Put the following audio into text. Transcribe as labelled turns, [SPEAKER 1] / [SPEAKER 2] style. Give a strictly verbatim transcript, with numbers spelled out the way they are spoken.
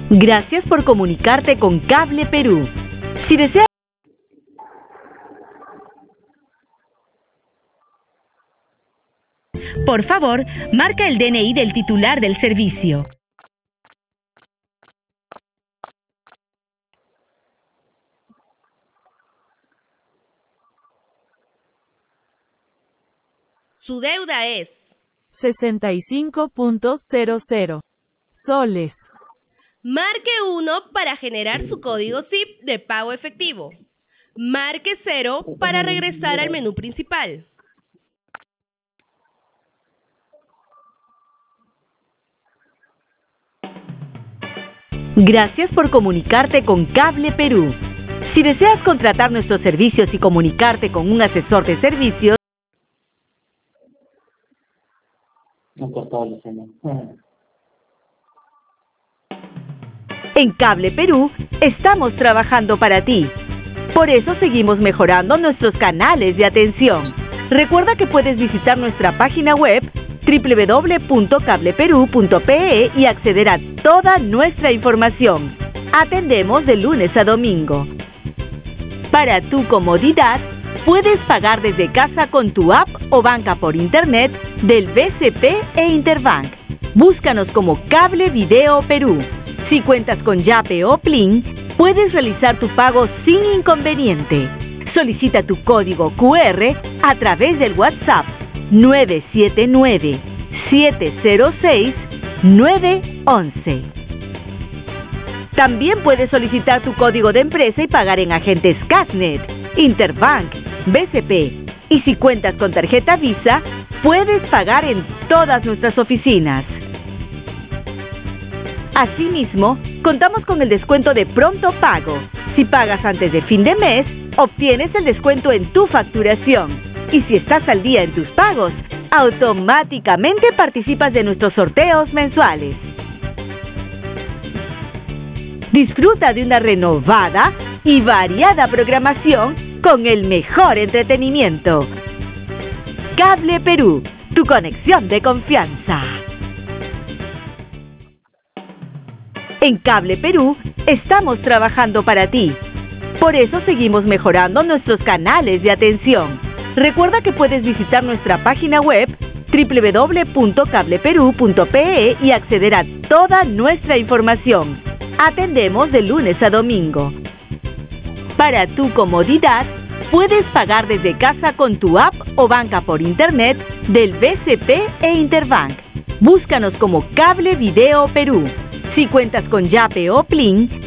[SPEAKER 1] Gracias por comunicarte con Cable Perú. Si deseas... Por favor, marca el D N I del titular del servicio. Su deuda es
[SPEAKER 2] sesenta y cinco punto cero cero soles.
[SPEAKER 3] Marque uno para generar su código S I P de pago efectivo. Marque cero para regresar al menú principal.
[SPEAKER 1] Gracias por comunicarte con Cable Perú. Si deseas contratar nuestros servicios y comunicarte con un asesor de servicios,
[SPEAKER 4] No cortó la señal.
[SPEAKER 1] en Cable Perú estamos trabajando para ti. Por eso seguimos mejorando nuestros canales de atención. Recuerda que puedes visitar nuestra página web doble u doble u doble u punto cable perú punto pe e y acceder a toda nuestra información. Atendemos de lunes a domingo. Para tu comodidad, puedes pagar desde casa con tu app o banca por internet del B C P e Interbank. Búscanos como Cable Video Perú. Si cuentas con Yape o Plin, puedes realizar tu pago sin inconveniente. Solicita tu código Q R a través del WhatsApp nueve siete nueve, siete cero seis, nueve once. También puedes solicitar tu código de empresa y pagar en agentes Casnet, Interbank, B C P. Y si cuentas con tarjeta Visa, puedes pagar en todas nuestras oficinas. Asimismo, contamos con el descuento de pronto pago. Si pagas antes de fin de mes, obtienes el descuento en tu facturación. Y si estás al día en tus pagos, automáticamente participas de nuestros sorteos mensuales. Disfruta de una renovada y variada programación con el mejor entretenimiento. Cable Perú, tu conexión de confianza. En Cable Perú estamos trabajando para ti. Por eso seguimos mejorando nuestros canales de atención. Recuerda que puedes visitar nuestra página web doble u doble u doble u punto cable perú punto pe e y acceder a toda nuestra información. Atendemos de lunes a domingo. Para tu comodidad, puedes pagar desde casa con tu app o banca por internet del B C P e Interbank. Búscanos como Cable Video Perú. Si cuentas con Yape o Plin,